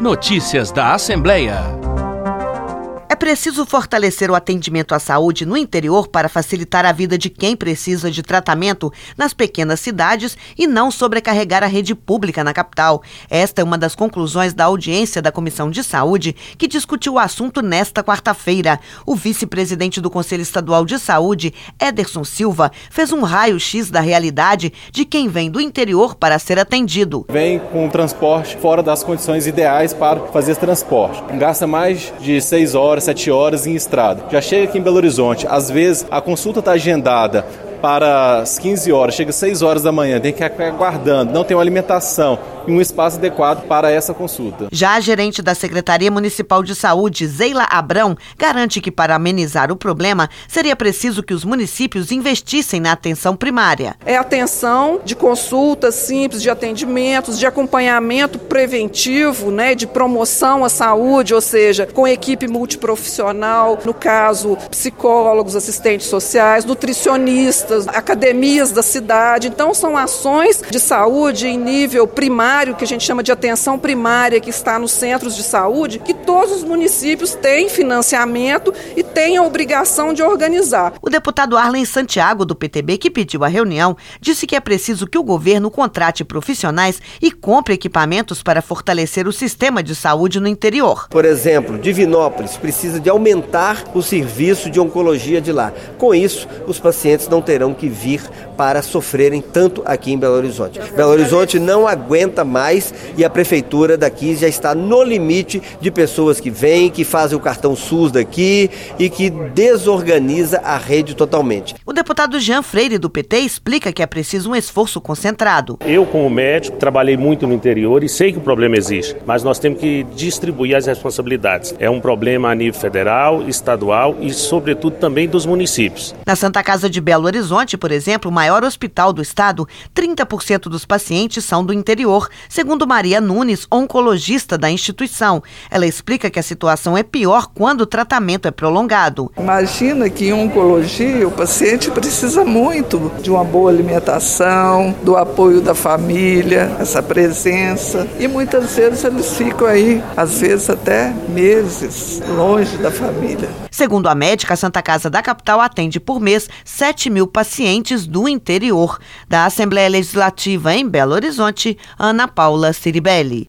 Notícias da Assembleia. É preciso fortalecer o atendimento à saúde no interior para facilitar a vida de quem precisa de tratamento nas pequenas cidades e não sobrecarregar a rede pública na capital. Esta é uma das conclusões da audiência da Comissão de Saúde, que discutiu o assunto nesta quarta-feira. O vice-presidente do Conselho Estadual de Saúde, Ederson Silva, fez um raio-x da realidade de quem vem do interior para ser atendido. Vem com transporte fora das condições ideais para fazer esse transporte. Gasta mais de 6 horas, 7 horas em estrada. Já chega aqui em Belo Horizonte, às vezes a consulta está agendada para as 15 horas, chega às 6 horas da manhã, tem que ficar aguardando, não tem uma alimentação e um espaço adequado para essa consulta. Já a gerente da Secretaria Municipal de Saúde, Zeila Abrão, garante que para amenizar o problema, seria preciso que os municípios investissem na atenção primária. É atenção de consultas simples, de atendimentos, de acompanhamento preventivo, de promoção à saúde, ou seja, com equipe multiprofissional, no caso, psicólogos, assistentes sociais, nutricionistas, academias da cidade. Então, são ações de saúde em nível primário, que a gente chama de atenção primária, que está nos centros de saúde, que todos os municípios têm financiamento e têm a obrigação de organizar. O deputado Arlen Santiago, do PTB, que pediu a reunião, disse que é preciso que o governo contrate profissionais e compre equipamentos para fortalecer o sistema de saúde no interior. Por exemplo, Divinópolis precisa de aumentar o serviço de oncologia de lá. Com isso, os pacientes não terão que vir para sofrerem tanto aqui em Belo Horizonte. Belo Horizonte não aguenta mais e a prefeitura daqui já está no limite de pessoas que vêm, que fazem o cartão SUS daqui e que desorganiza a rede totalmente. O deputado Jean Freire, do PT, explica que é preciso um esforço concentrado. Eu, como médico, trabalhei muito no interior e sei que o problema existe, mas nós temos que distribuir as responsabilidades. É um problema a nível federal, estadual e, sobretudo, também dos municípios. Na Santa Casa de Belo Horizonte, por exemplo, o maior hospital do estado, 30% dos pacientes são do interior, segundo Maria Nunes, oncologista da instituição. Ela explica que a situação é pior quando o tratamento é prolongado. Imagina que em oncologia o paciente precisa muito de uma boa alimentação, do apoio da família, essa presença. E muitas vezes eles ficam aí, às vezes até meses, longe da família. Segundo a médica, a Santa Casa da capital atende por mês 7.000 pacientes do interior. Da Assembleia Legislativa em Belo Horizonte, Ana Paula Ciribelli.